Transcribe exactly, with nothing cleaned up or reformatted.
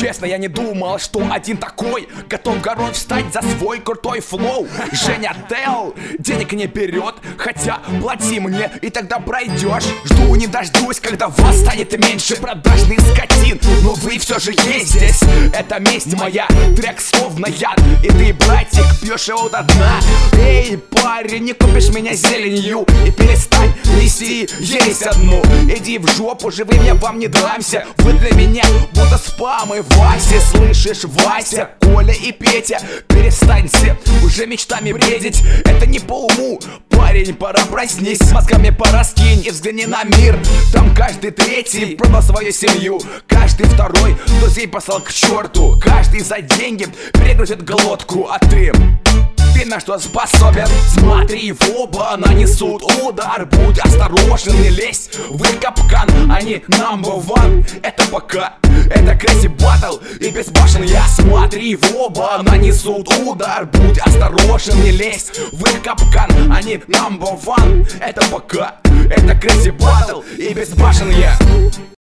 Честно, я не думал, что один такой готов горой встать за свой крутой флоу. Женя Тел денег не берет, хотя плати мне, и тогда пройдешь. Жду не дождусь, когда вас станет меньше, продажных скотин, но вы все же есть здесь. Это месть моя, трек словно яд, и ты, братик, пьешь его до дна. Эй, парень, не купишь меня зеленью, и перестань нести есть одну. Иди в жопу, живым я вам не дамся. Вы для меня будто спам и Вася. Слышишь, Вася, Коля и Петя, перестаньте уже мечтами бредить. Это не по уму, парень, пора проснись. Мозгами пораскинь и взгляни на мир. Там каждый третий продал свою семью, каждый второй друзей послал к черту, каждый за деньги перегрузит глотку. А ты... Ты на что способен? Смотри в оба, нанесут удар. Будь осторожен, не лезь в их капкан. Они number one, это пока. Это Crazy Battle и безбашен я. Смотри в оба, нанесут удар. Будь осторожен, не лезь в их капкан. Они number one, это пока. Это Crazy Battle и безбашен я.